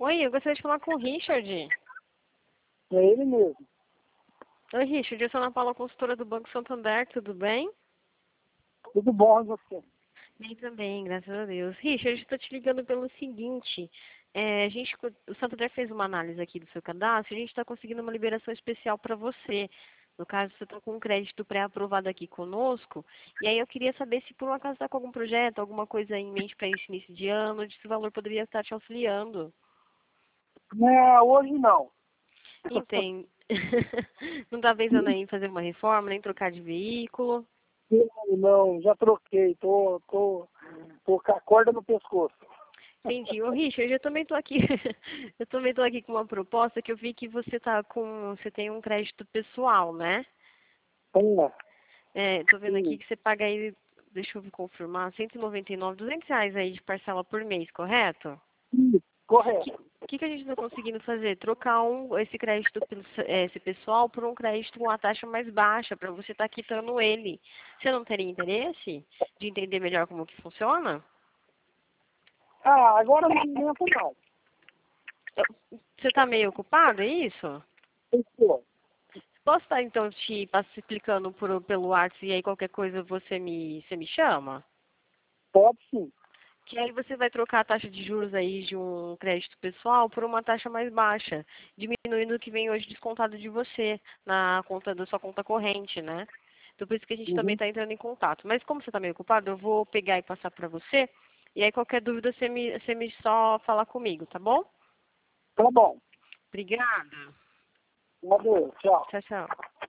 Oi, eu gostaria de falar com o Richard. É ele mesmo. Oi, Richard, eu sou a Ana Paula, consultora do Banco Santander, tudo bem? Tudo bom, e você? Bem também, graças a Deus. Richard, estou te ligando pelo seguinte, o Santander fez uma análise aqui do seu cadastro e a gente está conseguindo uma liberação especial para você. No caso, você está com um crédito pré-aprovado aqui conosco, e aí eu queria saber se por um acaso está com algum projeto, alguma coisa em mente para esse início de ano, onde esse valor poderia estar te auxiliando. Não, hoje não. Entende? Não está pensando aí em fazer uma reforma, nem trocar de veículo? Não, já troquei. Tô com a corda no pescoço. Entendi. Ô, Richard, eu também tô aqui. Eu também tô aqui com uma proposta que eu vi que você tem um crédito pessoal, né? Tô vendo aqui que você paga aí, deixa eu confirmar, 199, R$ 200 aí de parcela por mês, correto? Correto. O que a gente está conseguindo fazer? Trocar esse crédito esse pessoal por um crédito com uma taxa mais baixa, para você estar quitando ele. Você não teria interesse de entender melhor como que funciona? Agora no momento não. Você está meio ocupado, é isso? Pessoal, Posso estar então te explicando pelo WhatsApp e aí qualquer coisa você me chama? pode sim. Que aí você vai trocar a taxa de juros aí de um crédito pessoal por uma taxa mais baixa, diminuindo o que vem hoje descontado de você na conta da sua conta corrente, né? Então por isso que a gente também Uhum. está entrando em contato. Mas como você está meio ocupado, eu vou pegar e passar para você. E aí qualquer dúvida você me só falar comigo, tá bom? Tá bom. Obrigada. Adeus, tchau. Tchau, tchau.